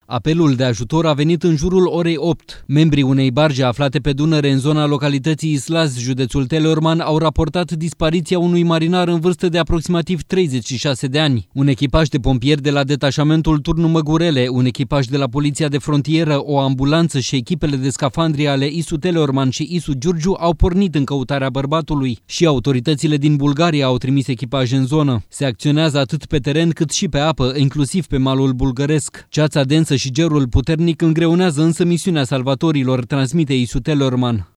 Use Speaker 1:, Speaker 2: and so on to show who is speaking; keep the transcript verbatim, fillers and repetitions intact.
Speaker 1: Apelul de ajutor a venit în jurul orei opt. Membrii unei barge aflate pe Dunăre în zona localității Islaz, județul Teleorman, au raportat dispariția unui marinar în vârstă de aproximativ treizeci și șase de ani. Un echipaj de pompieri de la detașamentul Turnu Măgurele, un echipaj de la Poliția de Frontieră, o ambulanță și echipele de scafandri ale I S U Teleorman și I S U Giurgiu au pornit în căutarea bărbatului și autoritățile din Bulgaria au trimis echipaje în zonă. Se acționează atât pe teren cât și pe apă, inclusiv pe malul bulgăresc. Ceața densă și gerul puternic îngreunează însă misiunea salvatorilor, transmite I S U Teleorman.